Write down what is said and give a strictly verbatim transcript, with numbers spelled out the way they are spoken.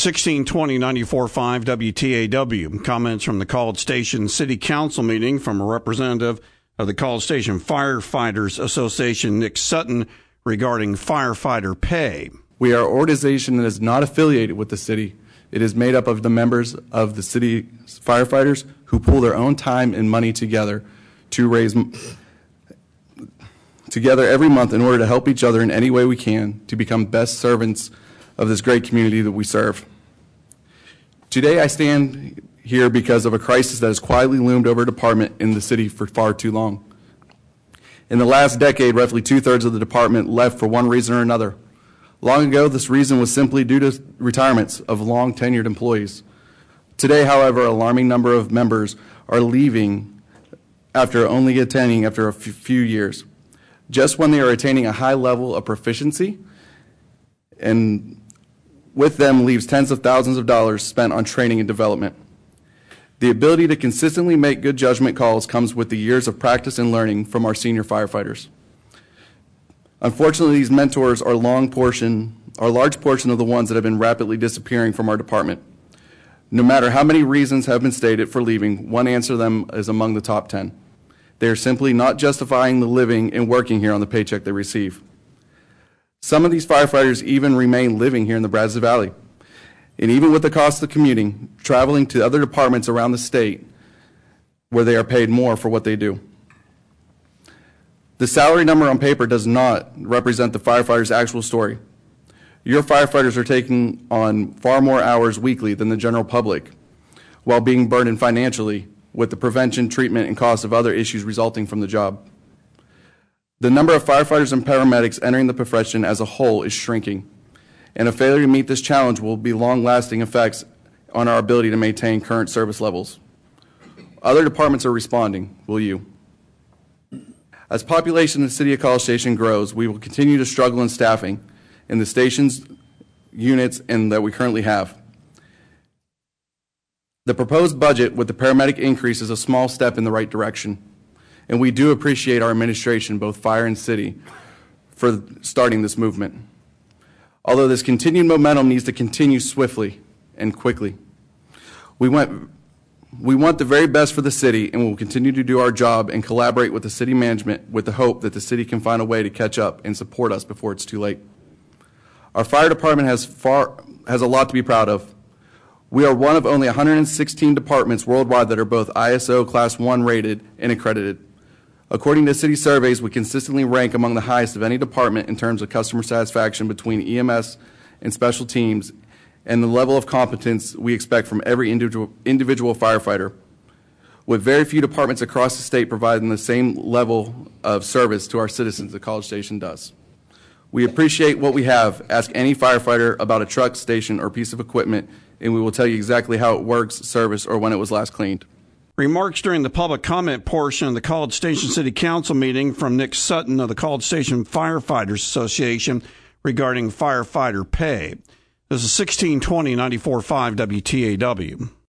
sixteen twenty ninety-four point five W T A W. Comments from the College Station City Council meeting from a representative of the College Station Firefighters Association, Nick Sutton, regarding firefighter pay. We are an organization that is not affiliated with the city. It is made up of the members of the city firefighters who pool their own time and money together to raise together every month in order to help each other in any way we can to become best servants of this great community that we serve. Today I stand here because of a crisis that has quietly loomed over a department in the city for far too long. In the last decade, roughly two-thirds of the department left for one reason or another. Long ago, this reason was simply due to retirements of long-tenured employees. Today, however, an alarming number of members are leaving after only attending after a few years, just when they are attaining a high level of proficiency, and with them leaves tens of thousands of dollars spent on training and development. The ability to consistently make good judgment calls comes with the years of practice and learning from our senior firefighters. Unfortunately, these mentors are long portion, are a large portion of the ones that have been rapidly disappearing from our department. No matter how many reasons have been stated for leaving, one answer to them is among the top ten. They are simply not justifying the living and working here on the paycheck they receive. Some of these firefighters even remain living here in the Brazos Valley. And even with the cost of commuting, traveling to other departments around the state where they are paid more for what they do. The salary number on paper does not represent the firefighter's actual story. Your firefighters are taking on far more hours weekly than the general public, while being burdened financially with the prevention, treatment, and cost of other issues resulting from the job. The number of firefighters and paramedics entering the profession as a whole is shrinking, and a failure to meet this challenge will be long-lasting effects on our ability to maintain current service levels. Other departments are responding. Will you? As population in the city of College Station grows, we will continue to struggle in staffing in the station's units and that we currently have. The proposed budget with the paramedic increase is a small step in the right direction, and we do appreciate our administration, both fire and city, for starting this movement. Although this continued momentum needs to continue swiftly and quickly. We want, we want the very best for the city, and will continue to do our job and collaborate with the city management with the hope that the city can find a way to catch up and support us before it's too late. Our fire department has, far, has a lot to be proud of. We are one of only one hundred sixteen departments worldwide that are both I S O Class one rated and accredited. According to city surveys, we consistently rank among the highest of any department in terms of customer satisfaction between E M S and special teams and the level of competence we expect from every individual, individual firefighter, with very few departments across the state providing the same level of service to our citizens that College Station does. We appreciate what we have. Ask any firefighter about a truck, station, or piece of equipment, and we will tell you exactly how it works, service, or when it was last cleaned. Remarks during the public comment portion of the College Station City Council meeting from Nick Sutton of the College Station Firefighters Association regarding firefighter pay. This is sixteen twenty ninety-four point five W T A W.